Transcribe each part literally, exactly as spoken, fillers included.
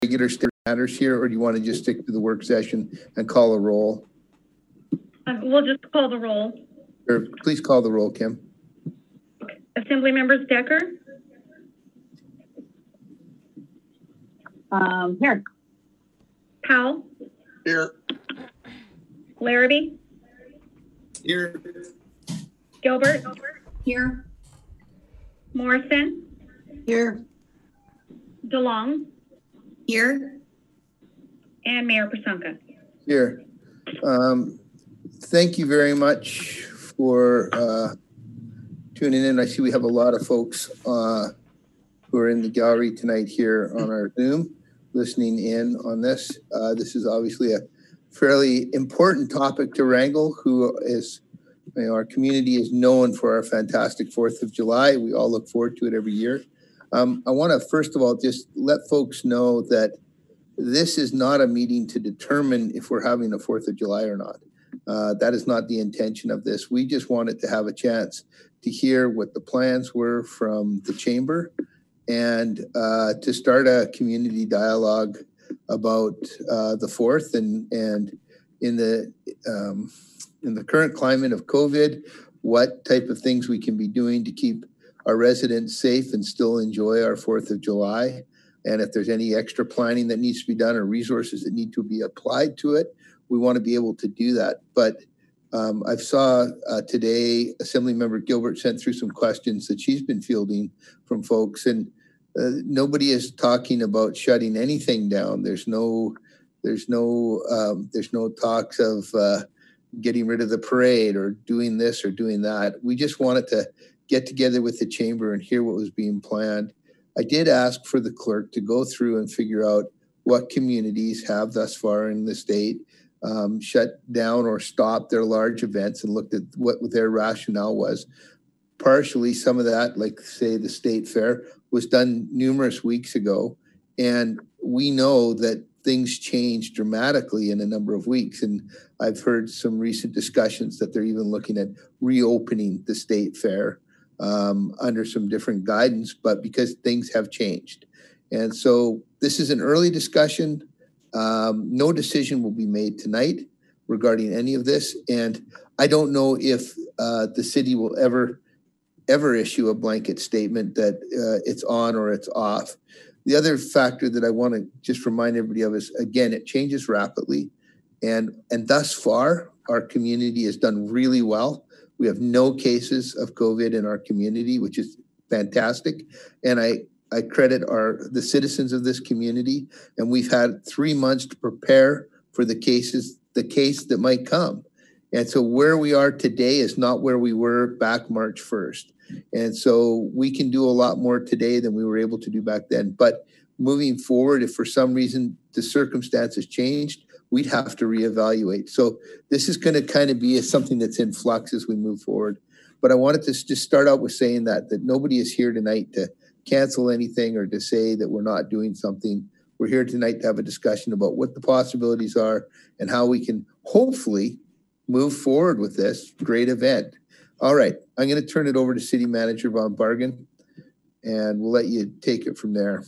regular state matters here, or do you want to just stick to the work session and call a roll? Uh, we'll just call the roll. Or please call the roll, Kim. Assembly members Decker. Um, here. Powell. Here. Larrabee. Here. Gilbert. Here. Morrison. Here. DeLong. Here. And Mayor Prasonka. Here. Um, thank you very much for uh, tuning in. I see we have a lot of folks uh, who are in the gallery tonight here on our Zoom listening in on this. Uh, this is obviously a fairly important topic to wrangle. Who is, you know, our community is known for our fantastic fourth of July. We all look forward to it every year. Um, I want to first of all just let folks know that this is not a meeting to determine if we're having a fourth of July or not. Uh, that is not the intention of this. We just wanted to have a chance to hear what the plans were from the chamber and uh, to start a community dialogue about uh, the fourth and and in the um, in the current climate of COVID, what type of things we can be doing to keep our residents safe and still enjoy our fourth of July. And if there's any extra planning that needs to be done or resources that need to be applied to it, we want to be able to do that. But um, I saw uh, today, Assemblymember Gilbert sent through some questions that she's been fielding from folks, and uh, nobody is talking about shutting anything down. There's no, there's no, um, there's no talks of uh, getting rid of the parade or doing this or doing that. We just wanted to get together with the chamber and hear what was being planned. I did ask for the clerk to go through and figure out what communities have thus far in the state um, shut down or stopped their large events and looked at what their rationale was. Partially, some of that, like say the state fair, was done numerous weeks ago. And we know that things change dramatically in a number of weeks. And I've heard some recent discussions that they're even looking at reopening the state fair Um, under some different guidance, but because things have changed. And so this is an early discussion. Um, no decision will be made tonight regarding any of this. And I don't know if uh, the city will ever, ever issue a blanket statement that uh, it's on or it's off. The other factor that I want to just remind everybody of is, again, it changes rapidly. And, and thus far, our community has done really well. We have no cases of COVID in our community, which is fantastic. And I, I credit our the citizens of this community. And we've had three months to prepare for the cases, the case that might come. And so where we are today is not where we were back March first. And so we can do a lot more today than we were able to do back then. But moving forward, if for some reason the circumstances changed, we'd have to reevaluate. So this is going to kind of be a, something that's in flux as we move forward. But I wanted to just start out with saying that, that nobody is here tonight to cancel anything or to say that we're not doing something. We're here tonight to have a discussion about what the possibilities are and how we can hopefully move forward with this great event. All right, I'm going to turn it over to City Manager Von Bargen, and we'll let you take it from there.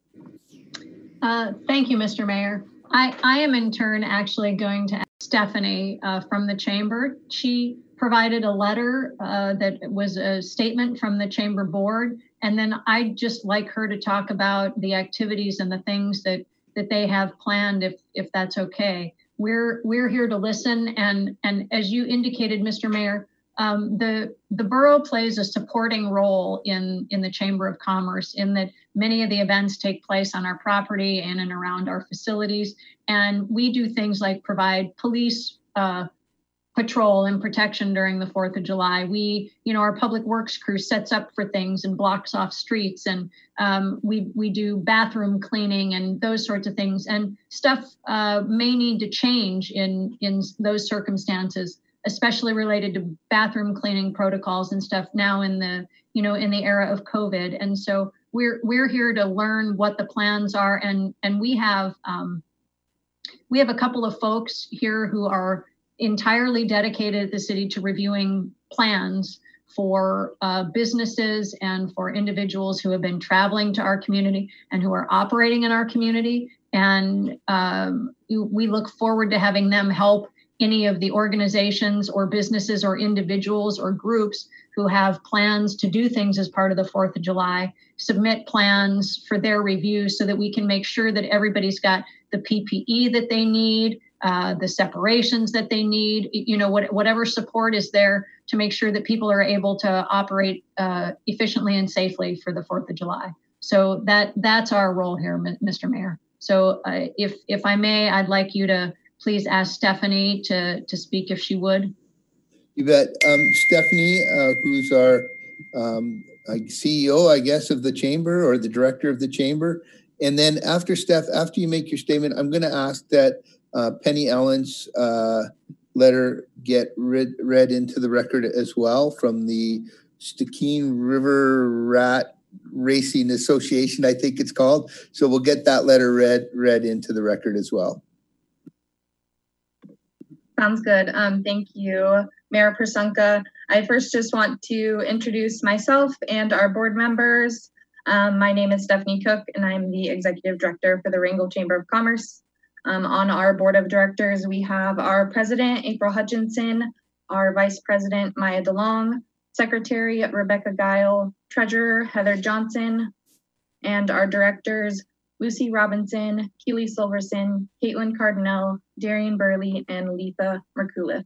Uh, thank you, Mister Mayor. I, I am in turn actually going to ask Stephanie uh, from the chamber. She provided a letter uh, that was a statement from the chamber board. And then I'd just like her to talk about the activities and the things that, that they have planned, if, if that's okay. We're, we're here to listen. And, and as you indicated, Mister Mayor, Um, the the borough plays a supporting role in, in the Chamber of Commerce in that many of the events take place on our property and and around our facilities. And we do things like provide police uh, patrol and protection during the fourth of July. We, you know, our public works crew sets up for things and blocks off streets, and um, we, we do bathroom cleaning and those sorts of things. And stuff uh, may need to change in, in those circumstances, especially related to bathroom cleaning protocols and stuff now in the, you know, in the era of COVID. And so we're we're here to learn what the plans are. And and we have um, we have a couple of folks here who are entirely dedicated at the city to reviewing plans for uh, businesses and for individuals who have been traveling to our community and who are operating in our community. And um, we look forward to having them help any of the organizations or businesses or individuals or groups who have plans to do things as part of the fourth of July, submit plans for their review so that we can make sure that everybody's got the P P E that they need, uh, the separations that they need, you know, what, whatever support is there to make sure that people are able to operate uh, efficiently and safely for the fourth of July. So that that's our role here, Mister Mayor. So uh, if if I may, I'd like you to please ask Stephanie to, to speak if she would. You bet. Um, Stephanie, uh, who's our um, C E O, I guess, of the Chamber, or the Director of the Chamber. And then after Steph, after you make your statement, I'm going to ask that uh, Penny Ellen's uh, letter get read, read into the record as well from the Stikine River Rat Racing Association, I think it's called. So we'll get that letter read, read into the record as well. Sounds good. Um, thank you, Mayor Prashanka. I first just want to introduce myself and our board members. Um, my name is Stephanie Cook, and I'm the Executive Director for the Wrangell Chamber of Commerce. Um, on our board of directors, we have our President, April Hutchinson, our Vice President, Maya DeLong, Secretary, Rebecca Guile, Treasurer, Heather Johnson, and our directors, Lucy Robinson, Keely Silverson, Caitlin Cardinell, Darian Burley, and Letha Merkulith.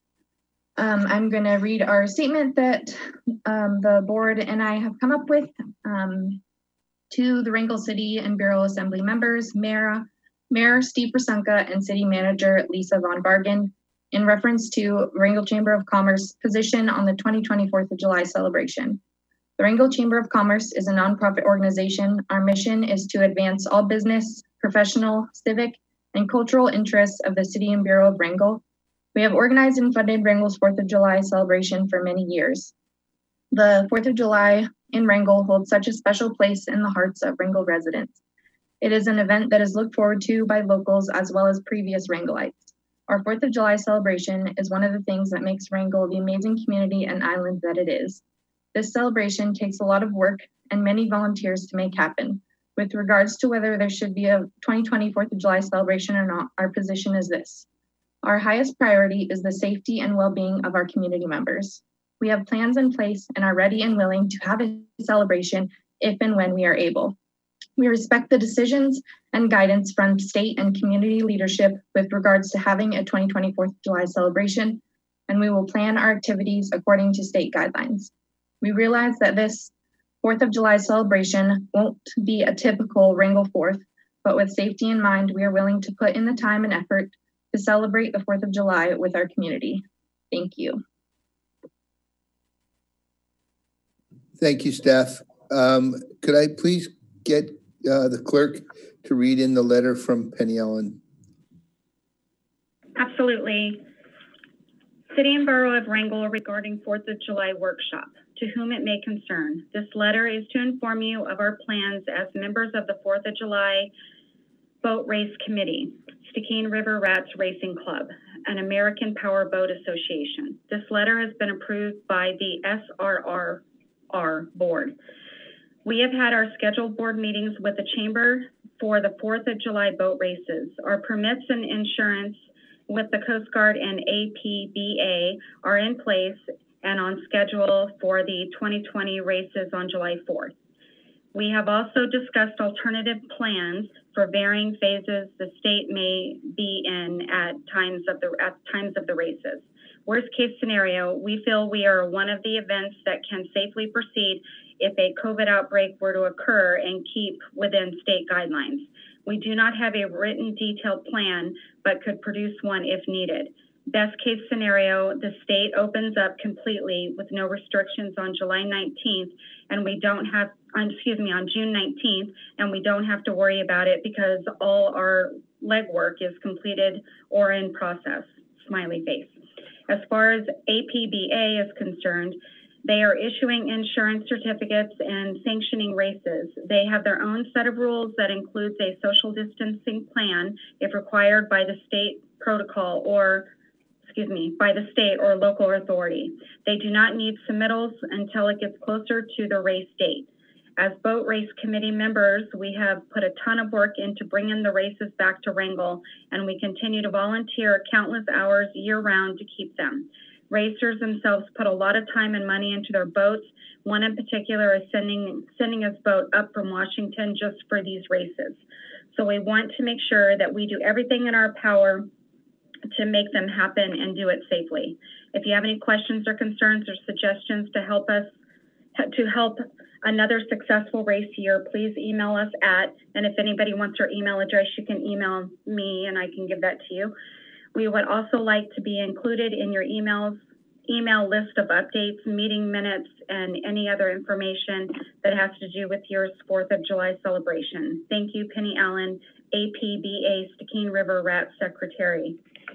Um, I'm going to read our statement that um, the board and I have come up with um, to the Wrangell City and Bureau Assembly members, Mayor, Mayor Steve Prashanka, and City Manager Lisa Von Bargen, in reference to Wrangell Chamber of Commerce position on the twenty twenty fourth of July celebration. The Wrangell Chamber of Commerce is a nonprofit organization. Our mission is to advance all business, professional, civic, and cultural interests of the City and Bureau of Wrangell. We have organized and funded Wrangell's fourth of July celebration for many years. The fourth of July in Wrangell holds such a special place in the hearts of Wrangell residents. It is an event that is looked forward to by locals as well as previous Wrangellites. Our fourth of July celebration is one of the things that makes Wrangell the amazing community and island that it is. This celebration takes a lot of work and many volunteers to make happen. With regards to whether there should be a twenty twenty fourth of July celebration or not, our position is this. Our highest priority is the safety and well-being of our community members. We have plans in place and are ready and willing to have a celebration if and when we are able. We respect the decisions and guidance from state and community leadership with regards to having a twenty twenty fourth of July celebration, and we will plan our activities according to state guidelines. We realize that this fourth of July celebration won't be a typical Wrangell fourth, but with safety in mind, we are willing to put in the time and effort to celebrate the fourth of July with our community. Thank you. Thank you, Steph. Um, could I please get uh, the clerk to read in the letter from Penny Ellen? Absolutely. City and Borough of Wrangell regarding fourth of July workshop. To whom it may concern. This letter is to inform you of our plans as members of the fourth of July Boat Race Committee, Stikine River Rats Racing Club, an American Power Boat Association. This letter has been approved by the S R R R board. We have had our scheduled board meetings with the Chamber for the fourth of July boat races. Our permits and insurance with the Coast Guard and A P B A are in place and on schedule for the twenty twenty races on July fourth. We have also discussed alternative plans for varying phases the state may be in at times of the at times of the races. Worst case scenario, we feel we are one of the events that can safely proceed if a COVID outbreak were to occur and keep within state guidelines. We do not have a written detailed plan, but could produce one if needed. Best case scenario, the state opens up completely with no restrictions on July nineteenth, and we don't have, um, excuse me, on June nineteenth, and we don't have to worry about it because all our legwork is completed or in process, smiley face. As far as A P B A is concerned, they are issuing insurance certificates and sanctioning races. They have their own set of rules that includes a social distancing plan if required by the state protocol or excuse me, by the state or local authority. They do not need submittals until it gets closer to the race date. As boat race committee members, we have put a ton of work into bringing the races back to Wrangell, and we continue to volunteer countless hours year-round to keep them. Racers themselves put a lot of time and money into their boats. One in particular is sending, sending his boat up from Washington just for these races. So we want to make sure that we do everything in our power to make them happen and do it safely. If you have any questions or concerns or suggestions to help us, to help another successful race year, please email us at, and if anybody wants our email address, you can email me and I can give that to you. We would also like to be included in your emails, email list of updates, meeting minutes, and any other information that has to do with your fourth of July celebration. Thank you, Penny Allen, A P B A Stikine River R A T Secretary.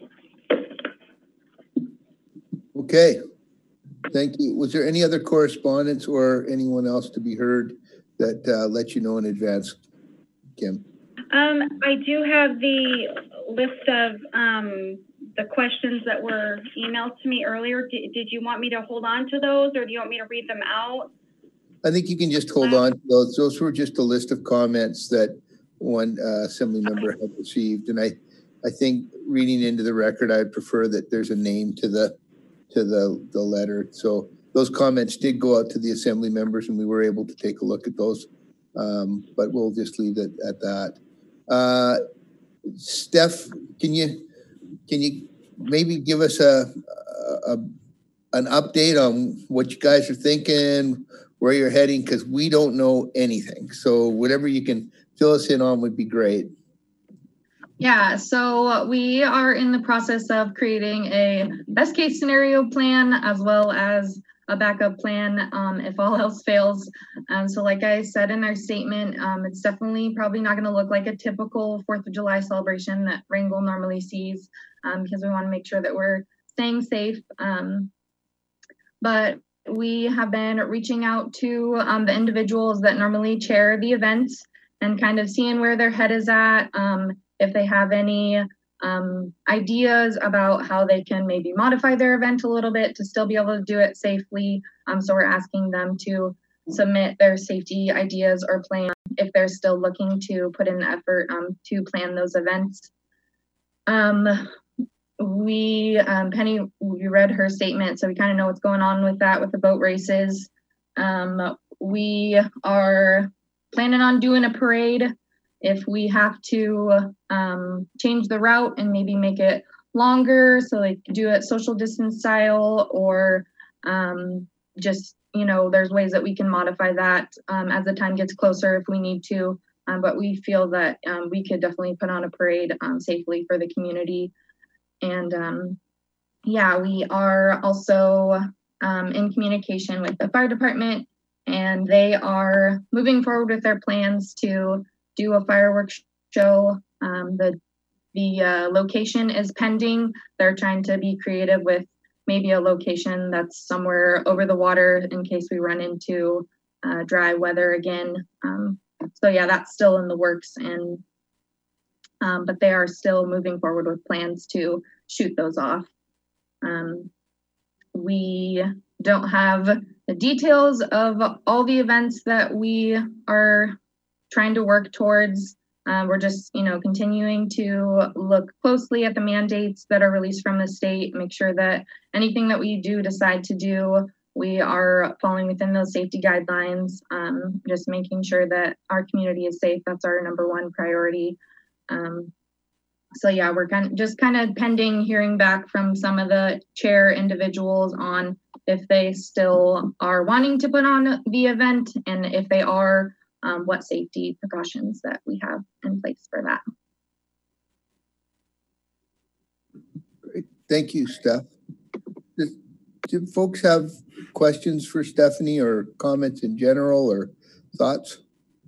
Okay, thank you. Was there any other correspondence or anyone else to be heard that uh, let you know in advance, Kim? Um, I do have the list of um, the questions that were emailed to me earlier. Did, did you want me to hold on to those, or do you want me to read them out? I think you can just hold on to those. Those were just a list of comments that one uh, assembly member Okay. had received. And I, I think reading into the record, I'd prefer that there's a name to the to the, the letter. So those comments did go out to the assembly members and we were able to take a look at those. Um, but we'll just leave it at that. Uh, Steph, can you can you maybe give us a, a an update on what you guys are thinking, where you're heading? Because we don't know anything. So whatever you can fill us in on would be great. Yeah, so we are in the process of creating a best case scenario plan as well as a backup plan um, if all else fails. Um, so like I said in our statement, um, it's definitely probably not gonna look like a typical fourth of July celebration that Wrangell normally sees um, because we wanna make sure that we're staying safe. Um, but we have been reaching out to um, the individuals that normally chair the events and kind of seeing where their head is at. Um, if they have any um, ideas about how they can maybe modify their event a little bit to still be able to do it safely. Um, so we're asking them to submit their safety ideas or plan if they're still looking to put in the effort um, to plan those events. Um, we, um, Penny, we read her statement, so we kind of know what's going on with that with the boat races. Um, we are planning on doing a parade. If we have to um, change the route and maybe make it longer so they can do it social distance style, or um, just, you know, there's ways that we can modify that um, as the time gets closer if we need to. Um, but we feel that um, we could definitely put on a parade um, safely for the community. And um, yeah, we are also um, in communication with the fire department, and they are moving forward with their plans to do a fireworks show. Um, the the uh, location is pending. They're trying to be creative with maybe a location that's somewhere over the water in case we run into uh, dry weather again. Um, so yeah, that's still in the works, and um, but they are still moving forward with plans to shoot those off. Um, we don't have the details of all the events that we are trying to work towards. Uh, we're just, you know, continuing to look closely at the mandates that are released from the state, make sure that anything that we do decide to do, we are falling within those safety guidelines, um, just making sure that our community is safe. That's our number one priority. Um, so yeah, we're kind of just kind of pending hearing back from some of the chair individuals on if they still are wanting to put on the event, and if they are, Um, what safety precautions that we have in place for that. Great. Thank you, Steph. Do, do folks have questions for Stephanie or comments in general or thoughts?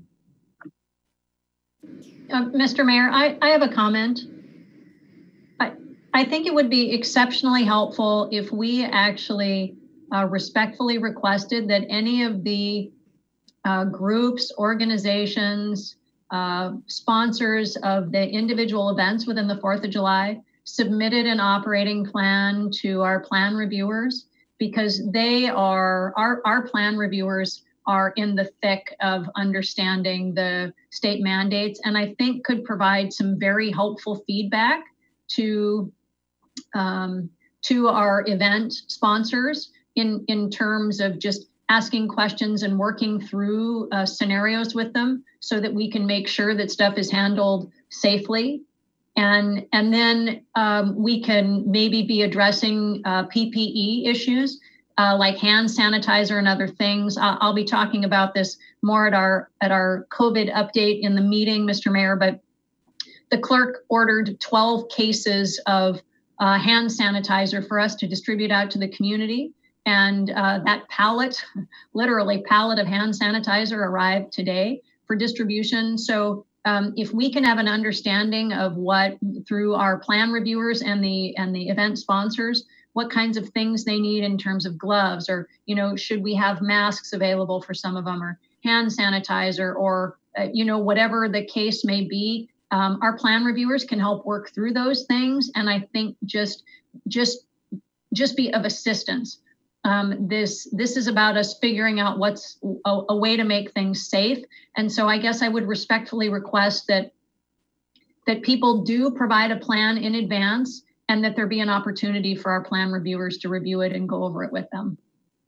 Uh, Mister Mayor, I, I have a comment. I, I think it would be exceptionally helpful if we actually uh, respectfully requested that any of the Uh, groups, organizations, uh, sponsors of the individual events within the fourth of July submitted an operating plan to our plan reviewers, because they are, our, our plan reviewers are in the thick of understanding the state mandates, and I think could provide some very helpful feedback to um, to our event sponsors in, in terms of just asking questions and working through uh, scenarios with them so that we can make sure that stuff is handled safely. And, and then um, we can maybe be addressing uh, P P E issues uh, like hand sanitizer and other things. I'll, I'll be talking about this more at our, at our COVID update in the meeting, Mister Mayor, but the clerk ordered twelve cases of uh, hand sanitizer for us to distribute out to the community. And uh, that pallet, literally pallet of hand sanitizer arrived today for distribution. So um, if we can have an understanding of what, through our plan reviewers and the and the event sponsors, what kinds of things they need in terms of gloves, or, you know, should we have masks available for some of them, or hand sanitizer, or, uh, you know, whatever the case may be, um, our plan reviewers can help work through those things. And I think just, just, just be of assistance. Um, this this is about us figuring out what's a, a way to make things safe. And so I guess I would respectfully request that that people do provide a plan in advance, and that there be an opportunity for our plan reviewers to review it and go over it with them.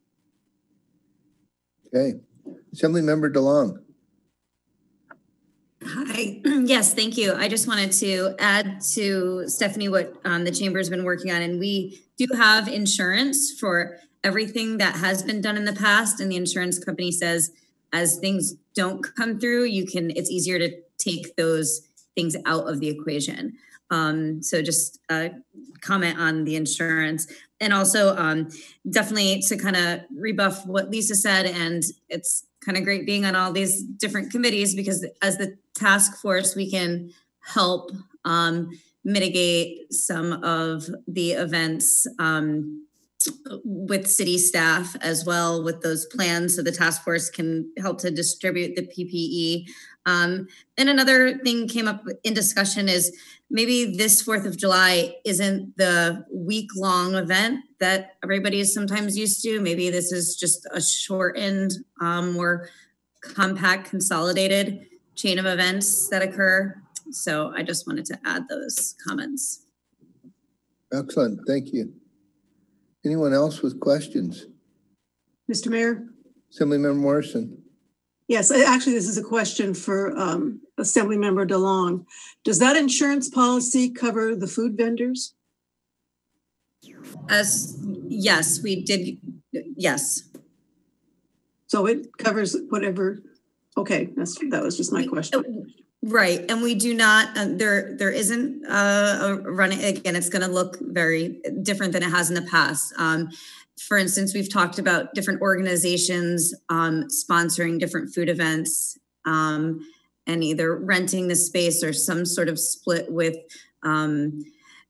Okay. Assemblymember DeLong. Hi. Yes, thank you. I just wanted to add to Stephanie what um, the Chamber's been working on, and we do have insurance for everything that has been done in the past. And the insurance company says, as things don't come through, you can, it's easier to take those things out of the equation. Um, so just uh, comment on the insurance. And also um, definitely to kind of rebuff what Lisa said, and it's kind of great being on all these different committees, because as the task force, we can help um, mitigate some of the events um, with city staff as well with those plans, so the task force can help to distribute the P P E. Um, and another thing came up in discussion is maybe this fourth of July isn't the week-long event that everybody is sometimes used to. Maybe this is just a shortened, um, more compact, consolidated chain of events that occur. So I just wanted to add those comments. Excellent, thank you. Anyone else with questions? Mister Mayor? Assemblymember Morrison. Yes, actually, this is a question for um, Assemblymember DeLong. Does that insurance policy cover the food vendors? As yes, we did. Yes. So it covers whatever. Okay, that's that was just my question. Right, and we do not. Uh, there, there isn't uh, a running. Again, it's going to look very different than it has in the past. Um, for instance, we've talked about different organizations um, sponsoring different food events, um, and either renting the space or some sort of split with um,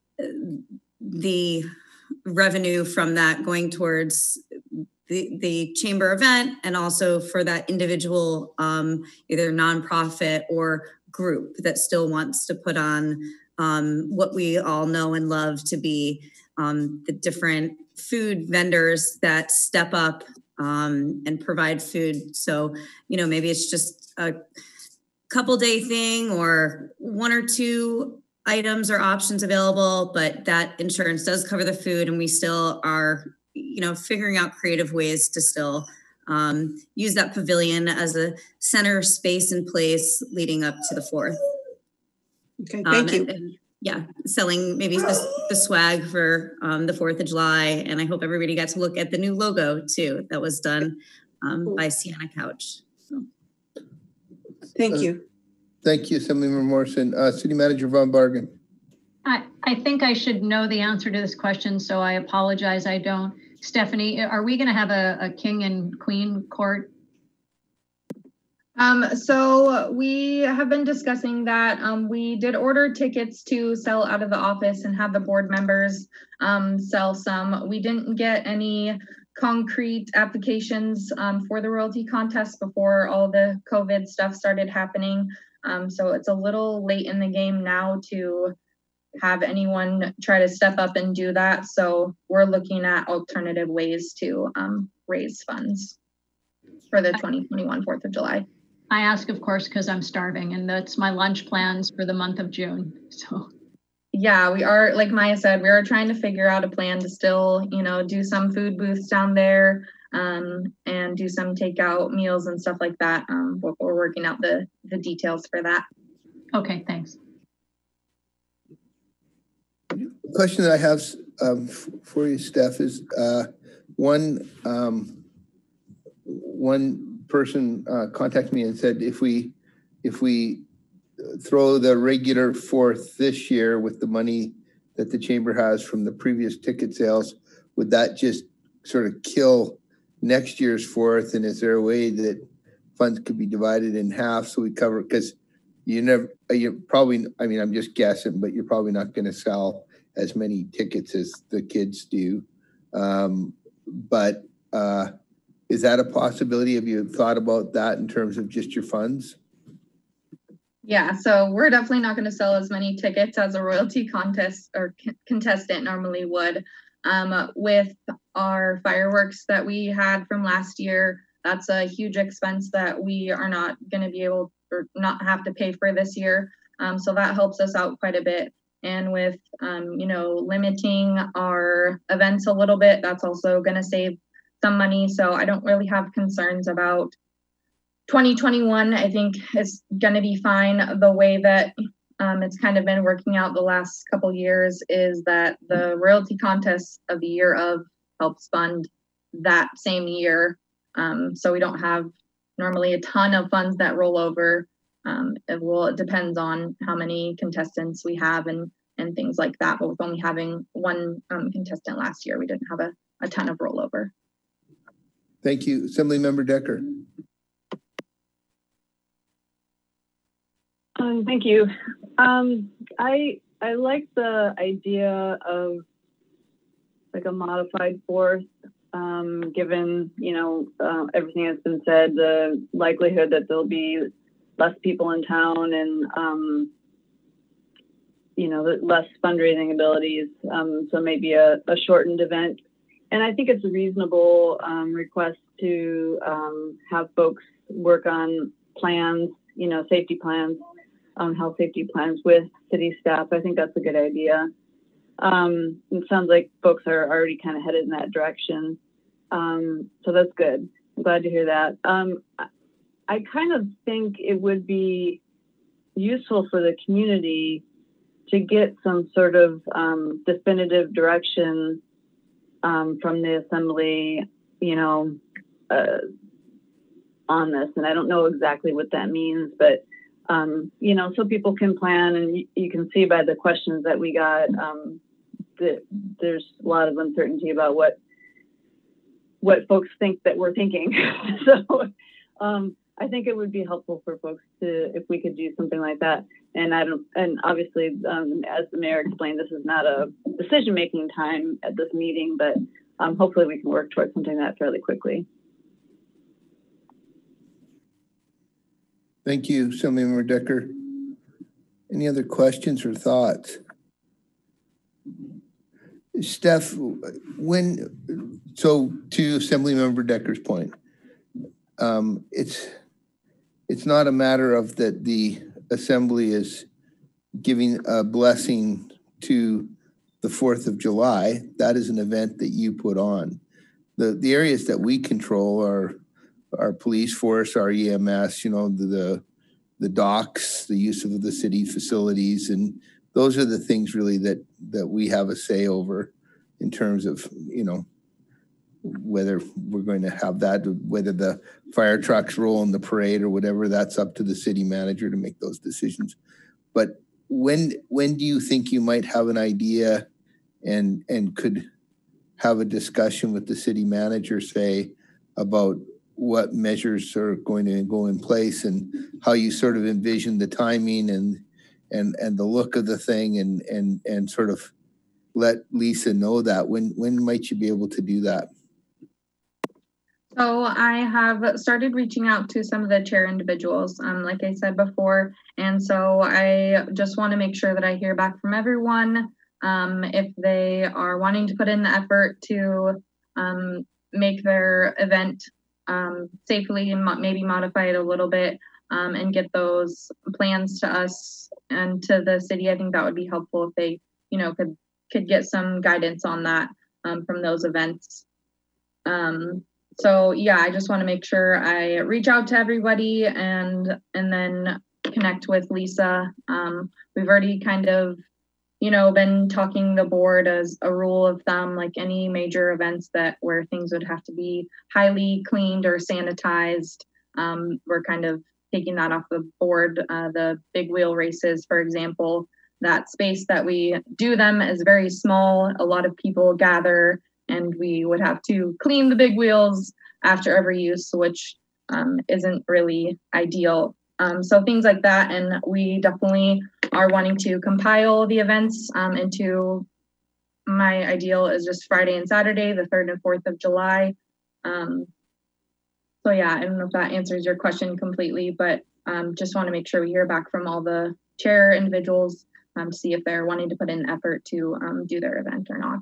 the revenue from that going towards the, the chamber event, and also for that individual um, either nonprofit or group that still wants to put on um, what we all know and love to be um, the different food vendors that step up um, and provide food. So, you know, maybe it's just a couple day thing or one or two items or options available, but that insurance does cover the food, and we still are, you know, figuring out creative ways to still um, use that pavilion as a center space and place leading up to the fourth. Okay, thank um, you. And, and, yeah, selling maybe the, the swag for um, the fourth of July. And I hope everybody got to look at the new logo too that was done um, by Sienna Couch. So. Thank uh, you. Thank you, Assemblymember Morrison. Uh, City Manager Von Bargen. I, I think I should know the answer to this question, so I apologize, I don't. Stephanie, are we going to have a, a king and queen court? Um, so we have been discussing that. Um, we did order tickets to sell out of the office and have the board members um, sell some. We didn't get any concrete applications um, for the royalty contest before all the COVID stuff started happening. Um, so it's a little late in the game now to have anyone try to step up and do that. So we're looking at alternative ways to um, raise funds. for the twenty twenty-one fourth of July. I ask, of course, because I'm starving, and that's my lunch plans for the month of June. So, yeah, we are, like Maya said, we are trying to figure out a plan to still, you know, do some food booths down there, um, and do some takeout meals and stuff like that. Um, but we're working out the the details for that. Okay, thanks. The question that I have um, for you, Steph, is uh, one um, one person uh, contacted me and said if we if we throw the regular fourth this year with the money that the chamber has from the previous ticket sales, would that just sort of kill next year's fourth? And is there a way that funds could be divided in half so we cover, because you never, you're probably, I mean, I'm just guessing, but you're probably not going to sell as many tickets as the kids do. Um, but uh, is that a possibility? Have you thought about that in terms of just your funds? Yeah, so we're definitely not going to sell as many tickets as a royalty contest or c- contestant normally would. Um, with our fireworks that we had from last year, that's a huge expense that we are not going to be able or not have to pay for this year. Um, so that helps us out quite a bit. And with, um, you know, limiting our events a little bit, that's also going to save some money. So I don't really have concerns about twenty twenty-one. I think it's going to be fine. The way that um, it's kind of been working out the last couple years is that the royalty contest of the year of helps fund that same year. Um, so we don't have normally a ton of funds that roll over. Um, it will, it depends on how many contestants we have and, and things like that. But with only having one um, contestant last year, we didn't have a, a ton of rollover. Thank you. Assemblymember Decker. Um, thank you. Um, I I like the idea of like a modified fourth, um, given, you know, uh, everything that's been said, the likelihood that there'll be less people in town and, um, you know, less fundraising abilities. Um, so maybe a, a shortened event. And I think it's a reasonable um, request to um, have folks work on plans, you know, safety plans, um, health safety plans with city staff. I think that's a good idea. Um, it sounds like folks are already kind of headed in that direction. Um, so that's good. I'm glad to hear that. Um, I kind of think it would be useful for the community to get some sort of um, definitive direction um, from the assembly, you know, uh, on this. And I don't know exactly what that means, but um, you know, so people can plan, and you, you can see by the questions that we got um, that there's a lot of uncertainty about what what folks think that we're thinking. So um, I think it would be helpful for folks to, if we could do something like that. And I don't, and obviously, um, as the mayor explained, this is not a decision-making time at this meeting, but um, hopefully we can work towards something like that fairly quickly. Thank you, Assemblymember Decker. Any other questions or thoughts? Steph, when, so to Assemblymember Decker's point, um, it's it's not a matter of that the assembly is giving a blessing to the fourth of July. That is an event that you put on. The the areas that we control are our police force, our E M S, you know, the, the the docks, the use of the city facilities, and those are the things really that that we have a say over in terms of, you know, whether we're going to have that, whether the fire trucks roll in the parade or whatever. That's up to the city manager to make those decisions. But when when do you think you might have an idea and and could have a discussion with the city manager, say, about what measures are going to go in place and how you sort of envision the timing and and and the look of the thing, and and and sort of let Lisa know that? When when might you be able to do that? So I have started reaching out to some of the chair individuals, um, like I said before, and so I just want to make sure that I hear back from everyone. Um, if they are wanting to put in the effort to um, make their event um, safely and mo- maybe modify it a little bit um, and get those plans to us and to the city. I think that would be helpful if they, you know, could could get some guidance on that um, from those events. Um, so yeah, I just want to make sure I reach out to everybody and and then connect with Lisa. Um, we've already kind of, you know, been talking the board as a rule of thumb, like any major events that where things would have to be highly cleaned or sanitized. Um, we're kind of taking that off the board. Uh, the big wheel races, for example, that space that we do them is very small. A lot of people gather and we would have to clean the big wheels after every use, which um, isn't really ideal. Um, so things like that. And we definitely are wanting to compile the events um, into, my ideal is just Friday and Saturday, the third and fourth of July. Um, so yeah, I don't know if that answers your question completely, but um, just want to make sure we hear back from all the chair individuals um, to see if they're wanting to put in effort to um, do their event or not.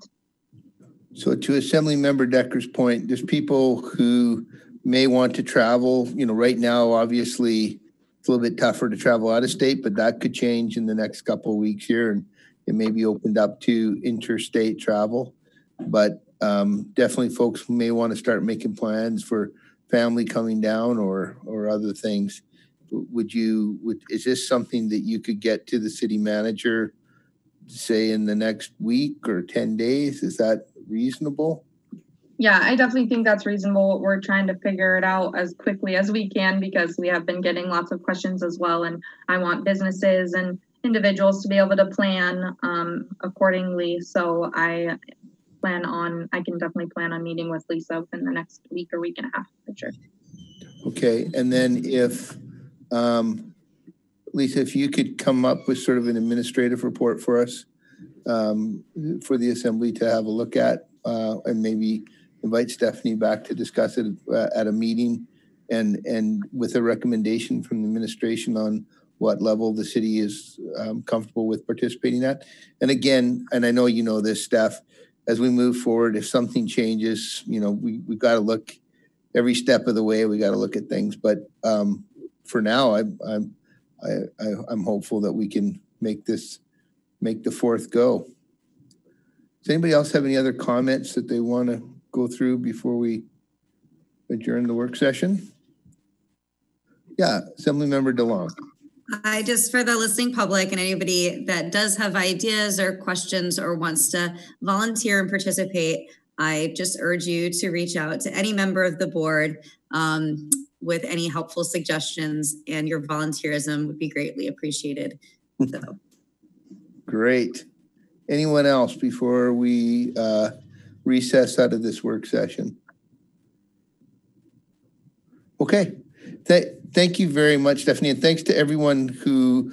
So to Assembly Member Decker's point, there's people who may want to travel. You know, right now, obviously, it's a little bit tougher to travel out of state, but that could change in the next couple of weeks here, and it may be opened up to interstate travel. But um, definitely folks who may want to start making plans for family coming down or or other things. Would you, would, is this something that you could get to the city manager, say in the next week or ten days? Is that reasonable? Yeah, I definitely think that's reasonable. We're trying to figure it out as quickly as we can because we have been getting lots of questions as well. And I want businesses and individuals to be able to plan um, accordingly. So I plan on, I can definitely plan on meeting with Lisa within the next week or week and a half for sure. Okay. And then if, um, Lisa, if you could come up with sort of an administrative report for us um, for the assembly to have a look at uh, and maybe invite Stephanie back to discuss it uh, at a meeting and and with a recommendation from the administration on what level the city is um, comfortable with participating at. And again, and I know you know this, Steph, as we move forward, if something changes, you know, we, we've got to look every step of the way, we got to look at things. But um, for now, I, I'm I, I, I'm hopeful that we can make this, make the fourth go. Does anybody else have any other comments that they want to go through before we adjourn the work session? Yeah, Assemblymember DeLong. I just, for the listening public and anybody that does have ideas or questions or wants to volunteer and participate, I just urge you to reach out to any member of the board um, with any helpful suggestions, and your volunteerism would be greatly appreciated. So. Great. Anyone else before we uh, recess out of this work session? Okay. Th- thank you very much, Stephanie, and thanks to everyone who